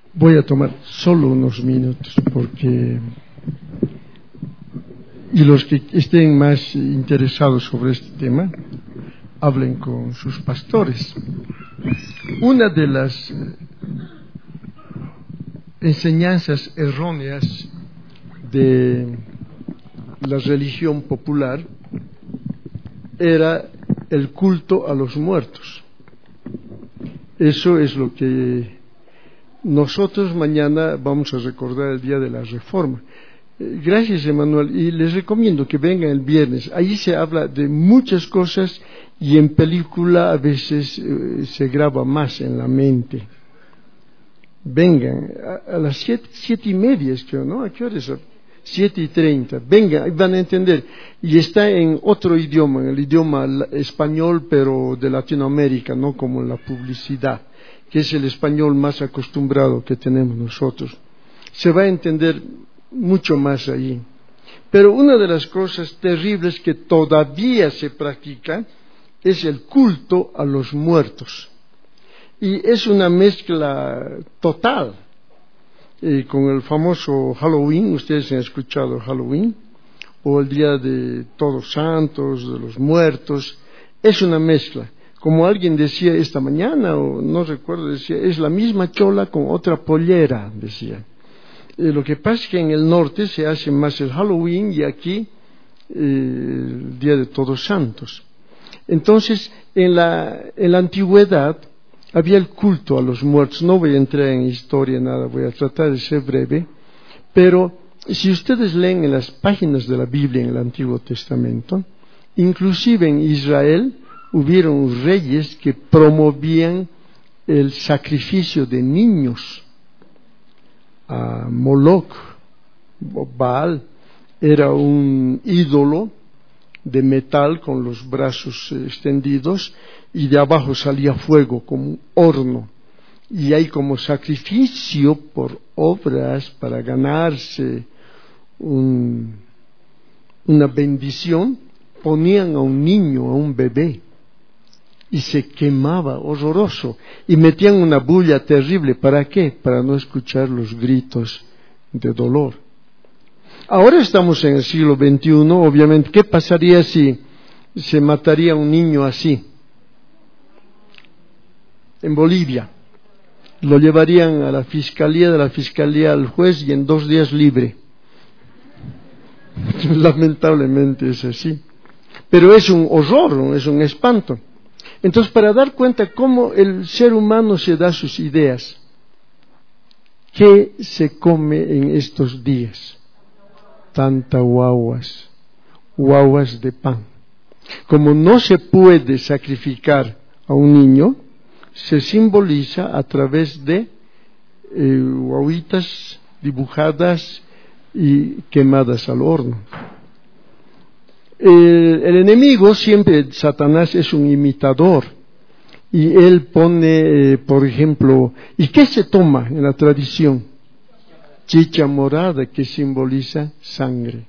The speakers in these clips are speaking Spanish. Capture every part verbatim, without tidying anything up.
Voy a tomar solo unos minutos porque y los que estén más interesados sobre este tema hablen con sus pastores. Una de las enseñanzas erróneas de la religión popular era el culto a los muertos. Eso es lo que nosotros mañana vamos a recordar el día de la Reforma. Gracias, Emanuel, y les recomiendo que vengan el viernes. Ahí se habla de muchas cosas y en película a veces eh, se graba más en la mente. Vengan a, a las siete, siete y media, es creo, ¿no? ¿A qué hora es? Siete y treinta. Vengan, van a entender. Y está en otro idioma, en el idioma español, pero de Latinoamérica, no como la publicidad, que es el español más acostumbrado que tenemos nosotros. Se va a entender mucho más ahí. Pero una de las cosas terribles que todavía se practica es el culto a los muertos. Y es una mezcla total eh, con el famoso Halloween. Ustedes han escuchado Halloween, o el Día de Todos Santos, de los Muertos. Es una mezcla. Como alguien decía esta mañana, o no recuerdo, decía, es la misma chola con otra pollera, decía. Eh, lo que pasa es que en el norte se hace más el Halloween y aquí eh, el Día de Todos Santos. Entonces, en la, en la antigüedad había el culto a los muertos. No voy a entrar en historia, nada, voy a tratar de ser breve, pero si ustedes leen en las páginas de la Biblia en el Antiguo Testamento, inclusive en Israel hubieron reyes que promovían el sacrificio de niños. A Moloch, Baal, era un ídolo de metal con los brazos extendidos y de abajo salía fuego como un horno, y ahí como sacrificio por obras para ganarse un, una bendición, ponían a un niño, a un bebé, y se quemaba horroroso y metían una bulla terrible. ¿Para qué? Para no escuchar los gritos de dolor. Ahora estamos en el siglo veintiuno, obviamente. ¿Qué pasaría si se mataría un niño así? En Bolivia lo llevarían a la fiscalía, de la fiscalía al juez, y en dos días libre. Lamentablemente es así, pero es un horror, es un espanto. Entonces, para dar cuenta cómo el ser humano se da sus ideas, ¿qué se come en estos días? Tanta guaguas, guaguas de pan. Como no se puede sacrificar a un niño, se simboliza a través de eh, guaguitas dibujadas y quemadas al horno. El, el enemigo siempre, Satanás, es un imitador, y él pone, eh, por ejemplo, ¿y qué se toma en la tradición? Chicha morada, que simboliza sangre.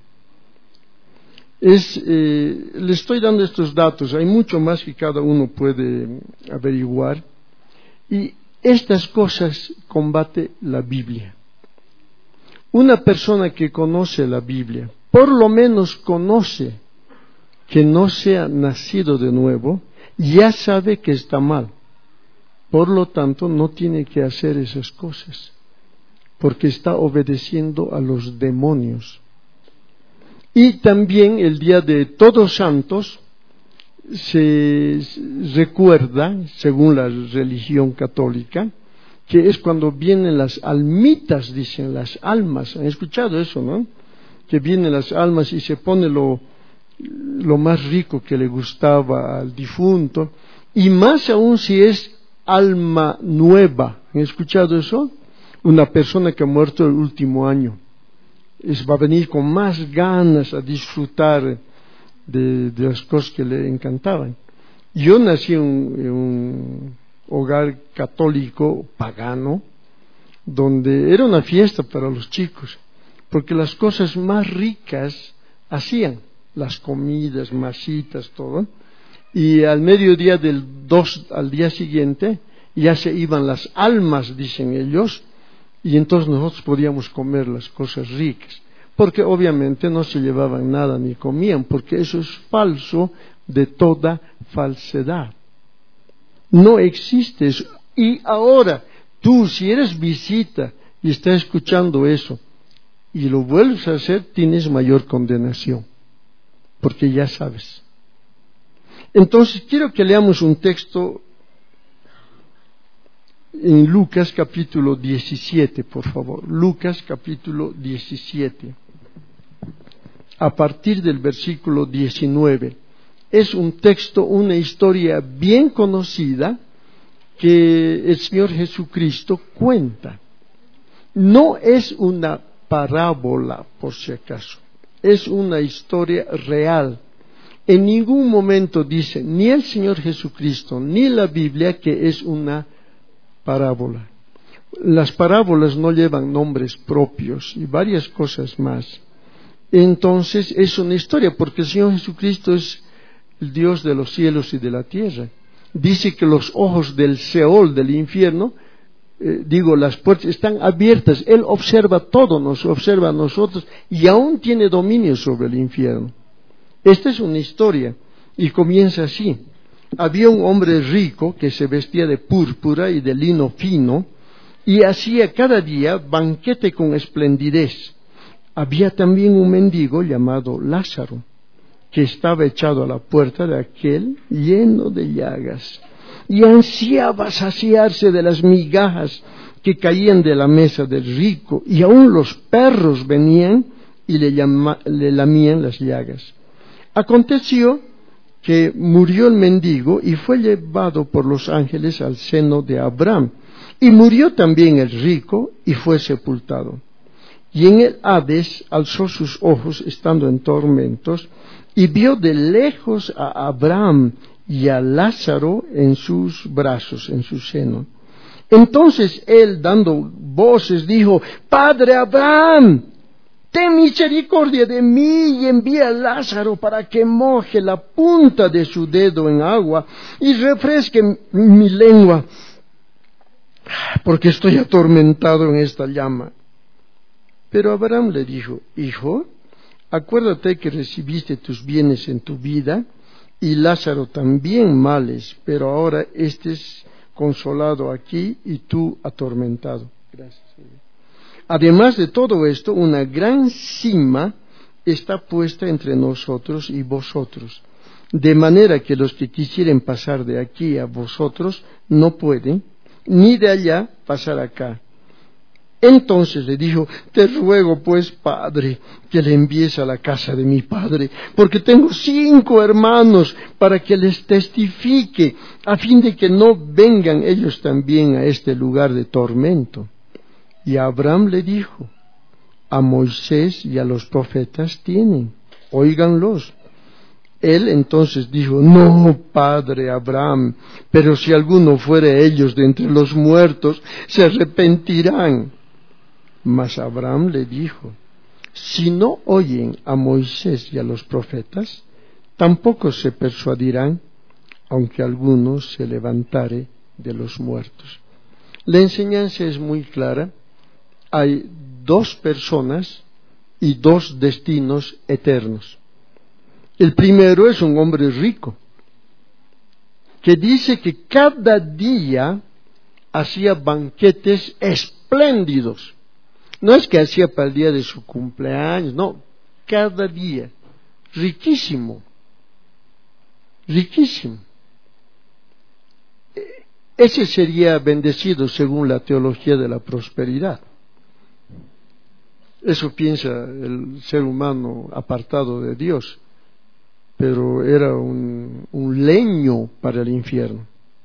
Es, eh, le estoy dando estos datos, hay mucho más que cada uno puede averiguar, y estas cosas combate la Biblia. Una persona que conoce la Biblia, por lo menos conoce que no sea nacido de nuevo, ya sabe que está mal. Por lo tanto, no tiene que hacer esas cosas, porque está obedeciendo a los demonios. Y también el día de Todos Santos se recuerda, según la religión católica, que es cuando vienen las almitas, dicen, las almas. ¿Han escuchado eso, no? Que vienen las almas y se pone lo lo más rico que le gustaba al difunto, y más aún si es alma nueva. ¿Han escuchado eso? Una persona que ha muerto el último año es, va a venir con más ganas a disfrutar de, de las cosas que le encantaban. Yo nací en, en un hogar católico pagano, donde era una fiesta para los chicos, porque las cosas más ricas hacían, las comidas, masitas, todo, y al mediodía del dos al día siguiente ya se iban las almas, dicen ellos, y entonces nosotros podíamos comer las cosas ricas, porque obviamente no se llevaban nada ni comían, porque eso es falso de toda falsedad. No existe eso. Y ahora, tú si eres visita y estás escuchando eso y lo vuelves a hacer, tienes mayor condenación, porque ya sabes. Entonces quiero que leamos un texto en Lucas capítulo diecisiete, por favor. Lucas capítulo diecisiete, a partir del versículo diecinueve. Es un texto, una historia bien conocida que el Señor Jesucristo cuenta. No es una parábola, por si acaso. Es una historia real. En ningún momento dice ni el Señor Jesucristo ni la Biblia que es una parábola. Las parábolas no llevan nombres propios y varias cosas más. Entonces es una historia, porque el Señor Jesucristo es el Dios de los cielos y de la tierra. Dice que los ojos del Seol, del infierno, eh, digo, las puertas están abiertas. Él observa todo, nos observa a nosotros y aún tiene dominio sobre el infierno. Esta es una historia y comienza así. Había un hombre rico que se vestía de púrpura y de lino fino y hacía cada día banquete con esplendidez. Había también un mendigo llamado Lázaro, que estaba echado a la puerta de aquel lleno de llagas, y ansiaba saciarse de las migajas que caían de la mesa del rico, y aun los perros venían y le, llama, le lamían las llagas. Aconteció que murió el mendigo y fue llevado por los ángeles al seno de Abraham, y murió también el rico y fue sepultado. Y en el Hades alzó sus ojos estando en tormentos, y vio de lejos a Abraham y a Lázaro en sus brazos, en su seno. Entonces él, dando voces, dijo: Padre Abraham, ten misericordia de mí y envía a Lázaro para que moje la punta de su dedo en agua y refresque mi lengua, porque estoy atormentado en esta llama. Pero Abraham le dijo: Hijo, acuérdate que recibiste tus bienes en tu vida, y Lázaro también males, pero ahora estés consolado aquí y tú atormentado. Gracias. Además de todo esto, una gran sima está puesta entre nosotros y vosotros, de manera que los que quisieren pasar de aquí a vosotros no pueden, ni de allá pasar acá. Entonces le dijo: te ruego pues, Padre, que le envíes a la casa de mi padre, porque tengo cinco hermanos, para que les testifique, a fin de que no vengan ellos también a este lugar de tormento. Y Abraham le dijo: a Moisés y a los profetas tienen, óiganlos. Él entonces dijo: no, padre Abraham, pero si alguno fuere ellos de entre los muertos, se arrepentirán. Mas Abraham le dijo: si no oyen a Moisés y a los profetas, tampoco se persuadirán, aunque alguno se levantare de los muertos. La enseñanza es muy clara. Hay dos personas y dos destinos eternos. El primero es un hombre rico, que dice que cada día hacía banquetes espléndidos. No es que hacía para el día de su cumpleaños, no, cada día. Riquísimo, riquísimo. Ese sería bendecido según la teología de la prosperidad. Eso piensa el ser humano apartado de Dios, pero era un, un leño para el infierno.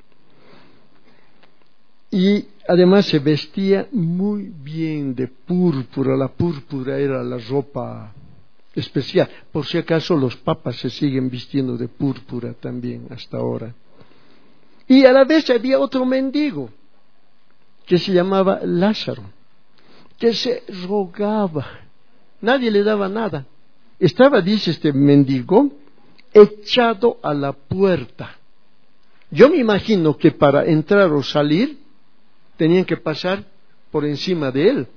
Y además se vestía muy bien de púrpura. La púrpura era la ropa especial. Por si acaso los papas se siguen vistiendo de púrpura también hasta ahora. Y a la vez había otro mendigo que se llamaba Lázaro, que se rogaba. Nadie le daba nada. Estaba, dice este mendigo, echado a la puerta. Yo me imagino que para entrar o salir tenían que pasar por encima de él.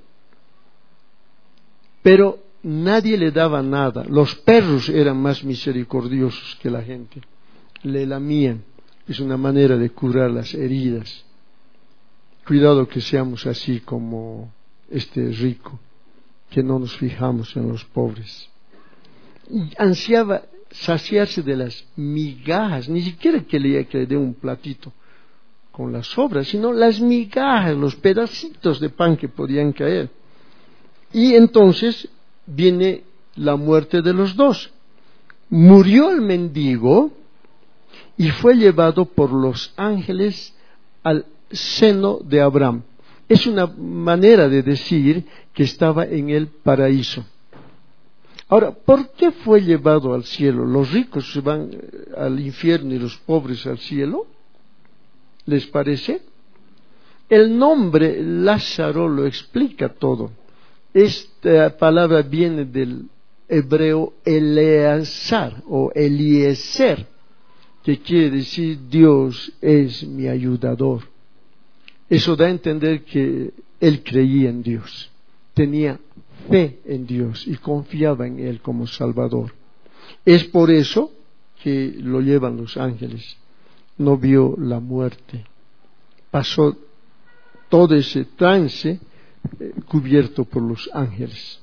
Pero nadie le daba nada. Los perros eran más misericordiosos que la gente. Le lamían. Es una manera de curar las heridas. Cuidado que seamos así como este rico, que no nos fijamos en los pobres. Y ansiaba saciarse de las migajas, ni siquiera que le, que le dé un platito con las sobras, sino las migajas, los pedacitos de pan que podían caer. Y entonces viene la muerte de los dos. Murió el mendigo y fue llevado por los ángeles al seno de Abraham. Es una manera de decir que estaba en el paraíso. Ahora, ¿por qué fue llevado al cielo? ¿Los ricos se van al infierno y los pobres al cielo? ¿Les parece? El nombre Lázaro lo explica todo. Esta palabra viene del hebreo Eleazar o Eliezer, que quiere decir Dios es mi ayudador. Eso da a entender que él creía en Dios, tenía fe en Dios y confiaba en Él como Salvador. Es por eso que lo llevan los ángeles. No vio la muerte. Pasó todo ese trance eh, cubierto por los ángeles.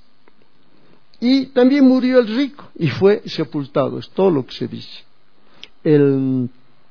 Y también murió el rico y fue sepultado. Es todo lo que se dice. El,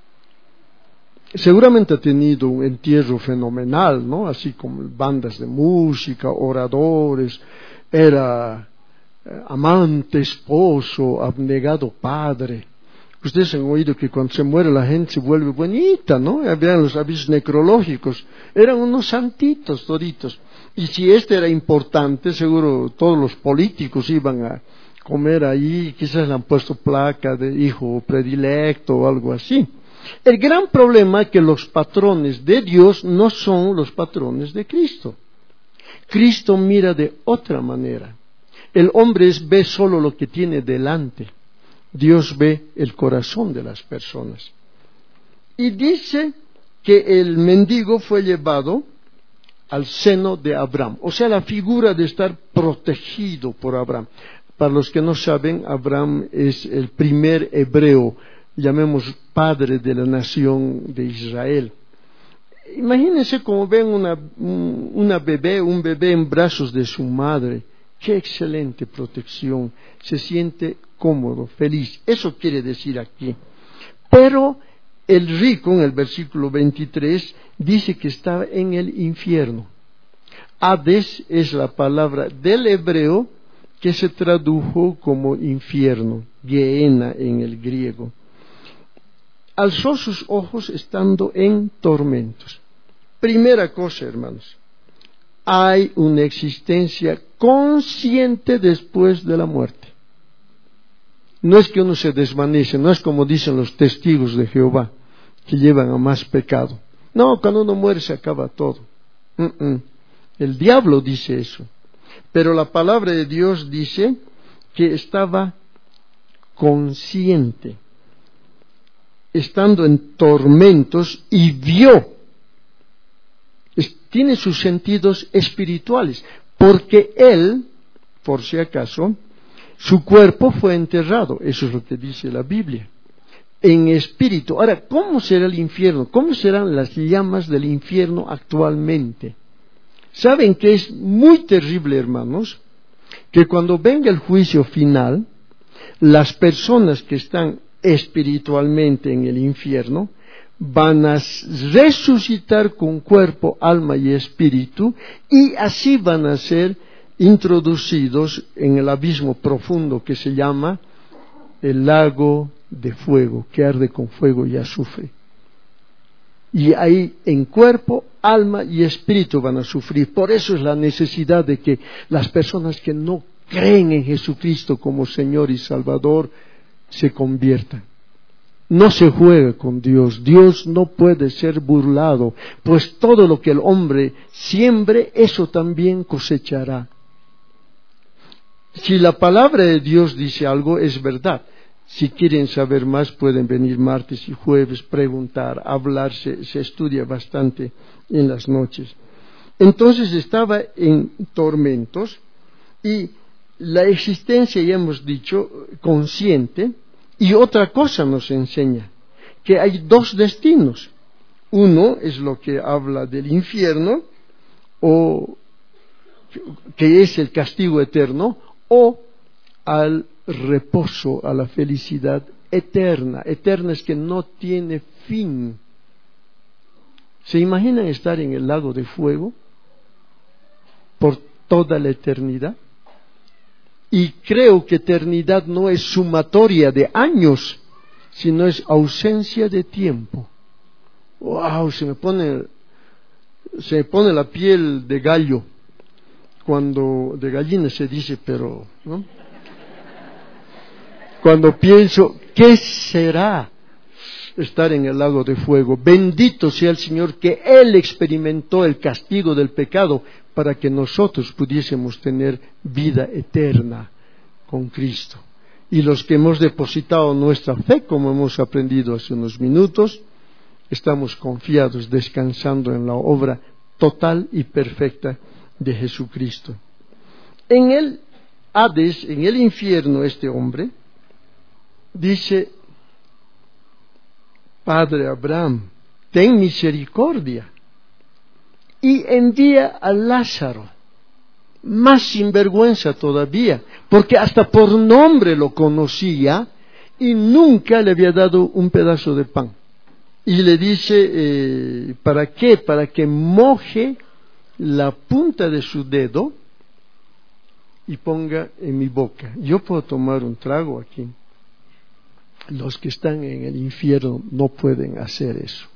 seguramente ha tenido un entierro fenomenal, ¿no? Así como bandas de música, oradores. Era eh, amante, esposo, abnegado padre. Ustedes han oído que cuando se muere la gente se vuelve bonita, ¿no? Habían los avisos necrológicos. Eran unos santitos toditos. Y si este era importante, seguro todos los políticos iban a comer ahí. Quizás le han puesto placa de hijo predilecto o algo así. El gran problema es que los patrones de Dios no son los patrones de Cristo. Cristo mira de otra manera. El hombre ve solo lo que tiene delante. Dios ve el corazón de las personas. Y dice que el mendigo fue llevado al seno de Abraham. O sea, la figura de estar protegido por Abraham. Para los que no saben, Abraham es el primer hebreo, llamemos padre de la nación de Israel. Imagínense como ven una, una bebé, un bebé en brazos de su madre. ¡Qué excelente protección! Se siente cómodo, feliz. Eso quiere decir aquí. Pero el rico, en el versículo veintitrés, dice que estaba en el infierno. Hades es la palabra del hebreo que se tradujo como infierno, Gehenna en el griego. Alzó sus ojos estando en tormentos. Primera cosa, hermanos, hay una existencia consciente después de la muerte. No es que uno se desvanece, no es como dicen los testigos de Jehová, que llevan a más pecado. No, cuando uno muere se acaba todo. Uh-uh. El diablo dice eso. Pero la palabra de Dios dice que estaba consciente, estando en tormentos, y vio. Es, tiene sus sentidos espirituales, porque él, por si acaso, su cuerpo fue enterrado. Eso es lo que dice la Biblia. En espíritu. Ahora, ¿cómo será el infierno? ¿Cómo serán las llamas del infierno actualmente? ¿Saben que es muy terrible, hermanos? Que cuando venga el juicio final, las personas que están espiritualmente en el infierno van a resucitar con cuerpo, alma y espíritu, y así van a ser introducidos en el abismo profundo que se llama el lago de fuego, que arde con fuego y azufre. Y ahí en cuerpo, alma y espíritu van a sufrir. Por eso es la necesidad de que las personas que no creen en Jesucristo como Señor y Salvador se conviertan. No se juega con Dios. Dios no puede ser burlado, pues todo lo que el hombre siembre, eso también cosechará. Si la palabra de Dios dice algo, es verdad. Si quieren saber más, pueden venir martes y jueves, preguntar, hablar, se, se estudia bastante en las noches. Entonces estaba en tormentos y la existencia, ya hemos dicho, consciente, y otra cosa nos enseña, que hay dos destinos. Uno es lo que habla del infierno, o que es el castigo eterno, o al reposo, a la felicidad eterna. Eterna es que no tiene fin. ¿Se imaginan estar en el lago de fuego por toda la eternidad? Y creo que eternidad no es sumatoria de años, sino es ausencia de tiempo. ¡Wow! Se me pone, se me pone la piel de gallo, cuando, de gallina se dice, pero, ¿no? Cuando pienso, ¿qué será estar en el lago de fuego? Bendito sea el Señor que Él experimentó el castigo del pecado para que nosotros pudiésemos tener vida eterna con Cristo. Y los que hemos depositado nuestra fe, como hemos aprendido hace unos minutos, estamos confiados, descansando en la obra total y perfecta de Jesucristo. En el Hades, en el infierno, este hombre dice: Padre Abraham, ten misericordia y envía a Lázaro. Más sinvergüenza todavía, porque hasta por nombre lo conocía y nunca le había dado un pedazo de pan. Y le dice, eh, ¿para qué? Para que moje la punta de su dedo y ponga en mi boca. Yo puedo tomar un trago aquí. Los que están en el infierno no pueden hacer eso.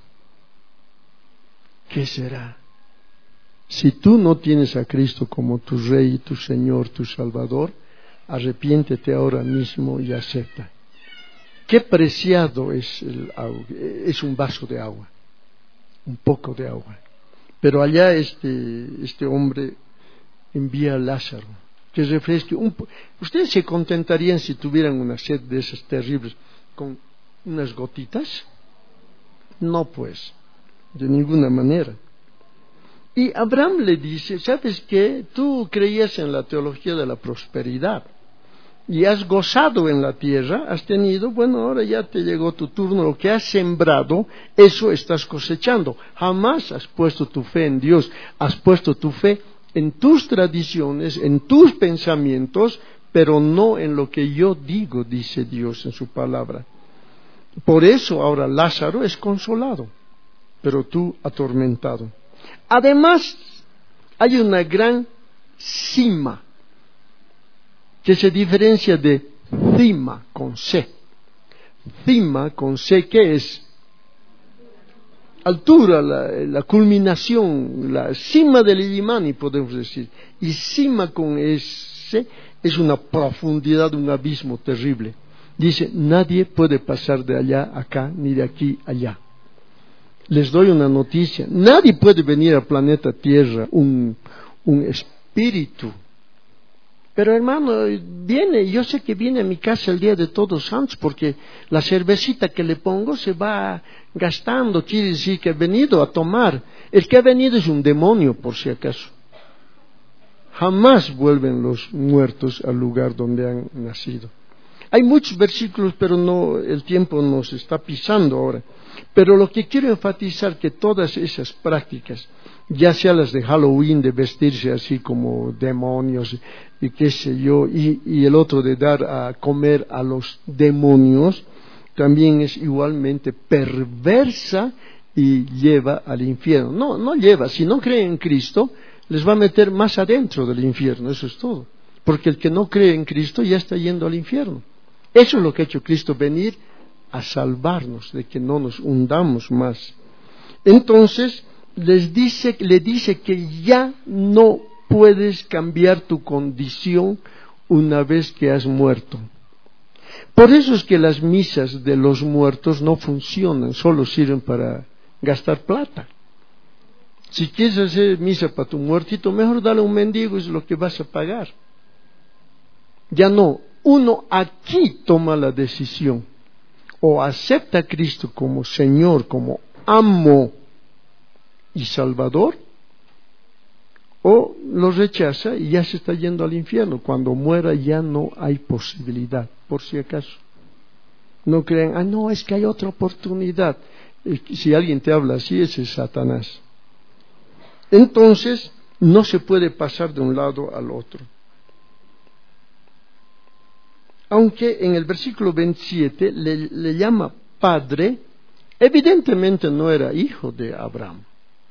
¿Qué será? Si tú no tienes a Cristo como tu Rey, tu Señor, tu Salvador, arrepiéntete ahora mismo y acepta. Qué preciado es el agua, es un vaso de agua, un poco de agua. Pero allá este, este hombre envía a Lázaro, que refresque un po- ¿Ustedes se contentarían si tuvieran una sed de esas terribles con unas gotitas? No, pues, de ninguna manera. Y Abraham le dice, ¿sabes qué? Tú creías en la teología de la prosperidad y has gozado en la tierra, has tenido, bueno, ahora ya te llegó tu turno, lo que has sembrado, eso estás cosechando. Jamás has puesto tu fe en Dios, has puesto tu fe en tus tradiciones, en tus pensamientos, pero no en lo que yo digo, dice Dios en su palabra. Por eso ahora Lázaro es consolado, pero tú atormentado. Además, hay una gran cima que se diferencia de cima con C. Cima con C, ¿qué es? Altura, la, la culminación, la cima del Illimani, podemos decir. Y cima con S es una profundidad, un abismo terrible. Dice, nadie puede pasar de allá a acá, ni de aquí a allá. Les doy una noticia, nadie puede venir al planeta Tierra, un, un espíritu. Pero hermano, viene, yo sé que viene a mi casa el día de Todos Santos, porque la cervecita que le pongo se va gastando, quiere decir que ha venido a tomar. El que ha venido es un demonio, por si acaso. Jamás vuelven los muertos al lugar donde han nacido. Hay muchos versículos, pero no, el tiempo nos está pisando ahora. Pero lo que quiero enfatizar que todas esas prácticas, ya sea las de Halloween, de vestirse así como demonios y qué sé yo, y, y el otro de dar a comer a los demonios, también es igualmente perversa y lleva al infierno. No, no lleva, si no creen en Cristo, les va a meter más adentro del infierno, eso es todo. Porque el que no cree en Cristo ya está yendo al infierno. Eso es lo que ha hecho Cristo, venir a salvarnos de que no nos hundamos más. Entonces les dice, le dice que ya no puedes cambiar tu condición una vez que has muerto. Por eso es que las misas de los muertos no funcionan, solo sirven para gastar plata. Si quieres hacer misa para tu muertito, mejor dale a un mendigo, es lo que vas a pagar. Ya no, uno aquí toma la decisión. O acepta a Cristo como Señor, como amo y Salvador, o lo rechaza y ya se está yendo al infierno. Cuando muera ya no hay posibilidad, por si acaso. No crean, ah, no, es que hay otra oportunidad. Si alguien te habla así, ese es Satanás. Entonces, no se puede pasar de un lado al otro. Aunque en el versículo veintisiete le, le llama padre, evidentemente no era hijo de Abraham.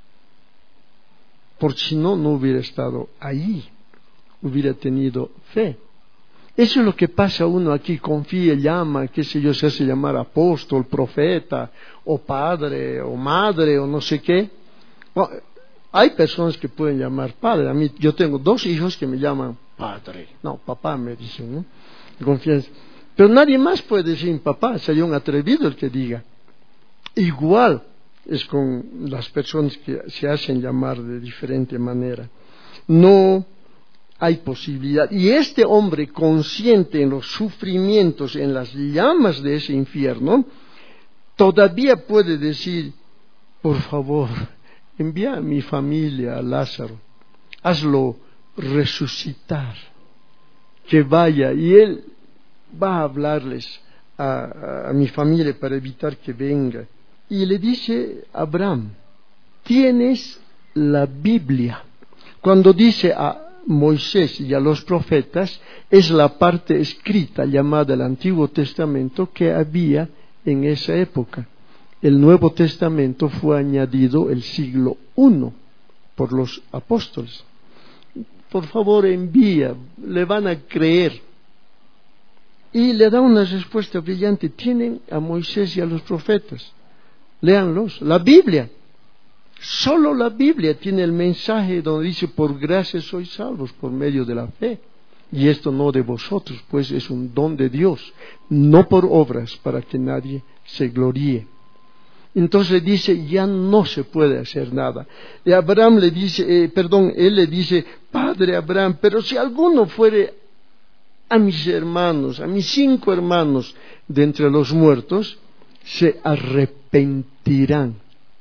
Porque si no, no hubiera estado ahí, hubiera tenido fe. Eso es lo que pasa uno aquí, confía, llama, qué sé yo, se hace llamar apóstol, profeta, o padre, o madre, o no sé qué. Bueno, hay personas que pueden llamar padre. A mí, yo tengo dos hijos que me llaman padre. No, papá me dicen, ¿no? Confianza. Pero nadie más puede decir papá, sería un atrevido el que diga. Igual es con las personas que se hacen llamar de diferente manera. No hay posibilidad. Y este hombre, consciente en los sufrimientos, en las llamas de ese infierno, todavía puede decir, por favor, envía a mi familia, a Lázaro, hazlo resucitar, que vaya, y él va a hablarles a, a, a mi familia para evitar que venga. Y le dice a Abraham, tienes la Biblia. Cuando dice a Moisés y a los profetas, es la parte escrita llamada el Antiguo Testamento que había en esa época. El Nuevo Testamento fue añadido el siglo primero por los apóstoles. Por favor, envía, le van a creer. Y le da una respuesta brillante. Tienen a Moisés y a los profetas. Léanlos. La Biblia. Solo la Biblia tiene el mensaje donde dice, por gracia sois salvos por medio de la fe. Y esto no de vosotros, pues es un don de Dios, no por obras para que nadie se gloríe. Entonces dice, ya no se puede hacer nada. Y Abraham le dice, eh, perdón, él le dice, Padre Abraham, pero si alguno fuere a mis hermanos, a mis cinco hermanos de entre los muertos, se arrepentirán.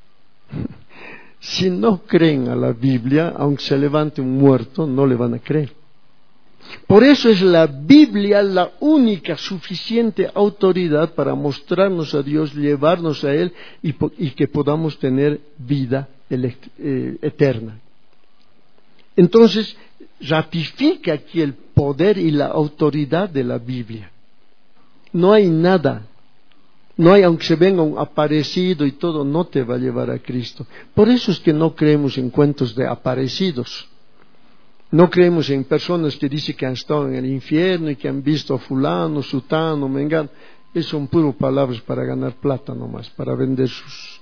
Si no creen a la Biblia, aunque se levante un muerto, no le van a creer. Por eso es la Biblia la única suficiente autoridad para mostrarnos a Dios, llevarnos a Él y, y que podamos tener vida elect, eh, eterna. Entonces, ratifica aquí el poder y la autoridad de la Biblia. No hay nada. No hay, aunque se venga un aparecido y todo, no te va a llevar a Cristo. Por eso es que no creemos en cuentos de aparecidos. No creemos en personas que dicen que han estado en el infierno y que han visto a fulano, sutano, mengano. Eso son puras palabras para ganar plata nomás, para vender sus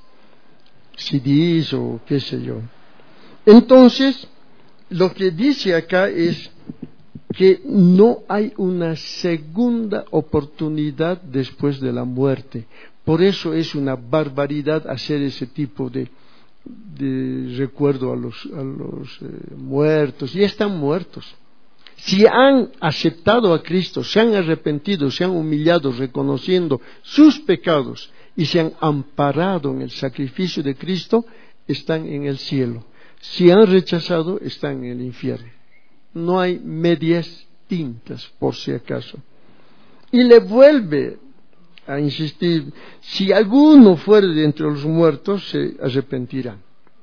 C Ds o qué sé yo. Entonces, lo que dice acá es que no hay una segunda oportunidad después de la muerte. Por eso es una barbaridad hacer ese tipo de, de recuerdo a los, a los eh, muertos. Ya están muertos. Si han aceptado a Cristo, se han arrepentido, se han humillado reconociendo sus pecados y se han amparado en el sacrificio de Cristo, están en el cielo. Si han rechazado, están en el infierno. No hay medias tintas, por si acaso. Y le vuelve a insistir, si alguno fuere de entre los muertos, se arrepentirán.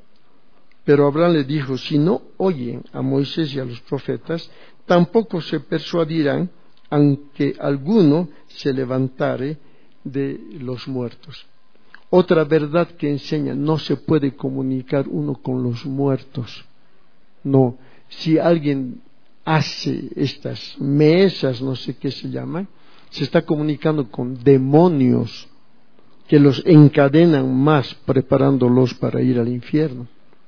Pero Abraham le dijo, si no oyen a Moisés y a los profetas, tampoco se persuadirán, aunque alguno se levantare de los muertos. Otra verdad que enseña, no se puede comunicar uno con los muertos. No. Si alguien hace estas mesas, no sé qué se llaman, se está comunicando con demonios que los encadenan más, preparándolos para ir al infierno.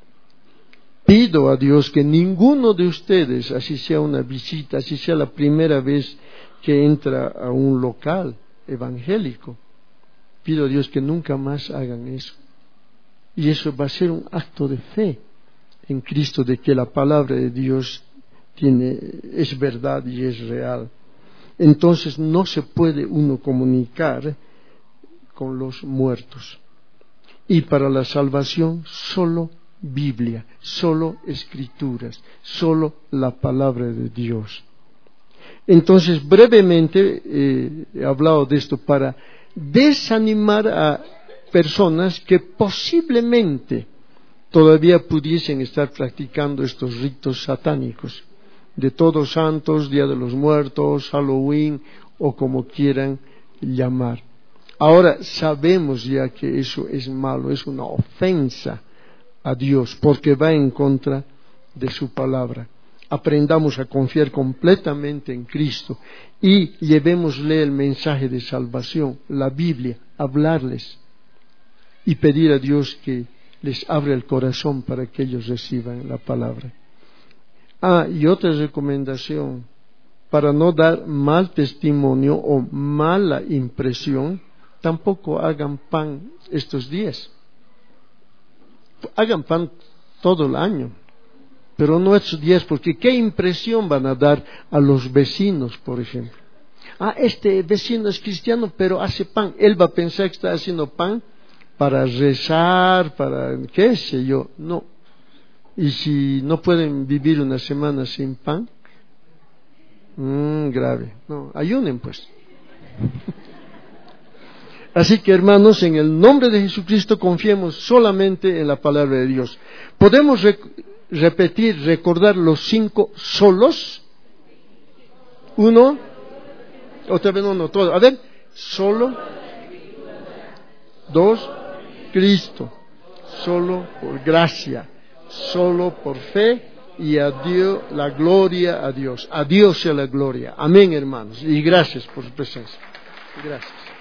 Pido a Dios que ninguno de ustedes, así sea una visita, así sea la primera vez que entra a un local evangélico, pido a Dios que nunca más hagan eso. Y eso va a ser un acto de fe en Cristo, de que la palabra de Dios tiene, es verdad y es real. Entonces no se puede uno comunicar con los muertos. Y para la salvación solo Biblia, solo Escrituras, solo la palabra de Dios. Entonces, brevemente eh, he hablado de esto para desanimar a personas que posiblemente todavía pudiesen estar practicando estos ritos satánicos de Todos Santos, Día de los Muertos, Halloween o como quieran llamar. Ahora sabemos ya que eso es malo, es una ofensa a Dios porque va en contra de su palabra. Aprendamos a confiar completamente en Cristo y llevémosle el mensaje de salvación, la Biblia, hablarles y pedir a Dios que les abra el corazón para que ellos reciban la palabra. Ah, y otra recomendación, para no dar mal testimonio o mala impresión, tampoco hagan pan estos días. Hagan pan todo el año, pero no estos días, porque ¿qué impresión van a dar a los vecinos, por ejemplo? Ah, este vecino es cristiano, pero hace pan. Él va a pensar que está haciendo pan para rezar, para qué sé yo. No. Y si no pueden vivir una semana sin pan, mmm, grave. No, ayunen pues. Así que, hermanos, en el nombre de Jesucristo confiemos solamente en la palabra de Dios. ¿Podemos rec- repetir, recordar los cinco solos? Uno, otra vez no, no, todo. A ver, solo. Dos, Cristo. Solo por gracia. Solo por fe. Y a Dios, la gloria a Dios. A Dios sea la gloria. Amén, hermanos. Y gracias por su presencia. Gracias.